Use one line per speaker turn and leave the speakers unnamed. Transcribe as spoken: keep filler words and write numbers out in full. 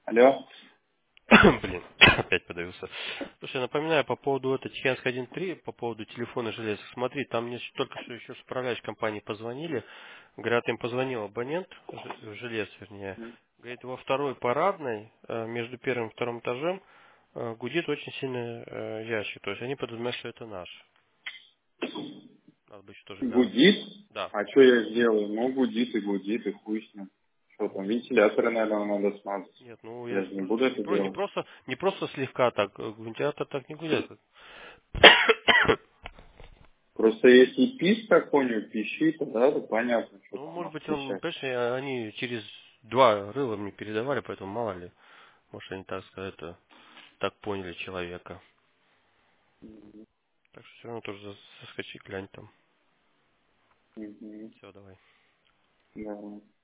Алло.
Блин, опять подавился. Слушай, напоминаю по поводу этой Тихянск один три, по поводу телефона железок. Смотри, там мне щ- только что еще с управляющей компании позвонили. Говорят, им позвонил абонент, ж- желез, вернее. Говорит, во второй парадной, э, между первым и вторым этажом, э, гудит очень сильный э, ящик. То есть они подразумевают, что это наш. Надо бы еще тоже глянуть.
Гудит?
Да.
А что я сделаю? Ну, гудит и гудит, и хуй с ним. Что там, вентиляторы, наверное, надо смазать.
Нет, ну я
Я
ж
же не
про-
буду
не,
это
про- не
делать.
просто не просто слегка так, э, вентилятор так не гудит.
Просто если писк какой-нибудь пищит, тогда это понятно, что
Ну,
там
может
может
быть, он,
пищать.
понимаешь, э, они через два рыла мне передавали, поэтому мало ли. Может, они так сказать, это, так поняли человека. Так что все равно тоже зас- заскочи, глянь там.
Угу.
Все, давай.
Да.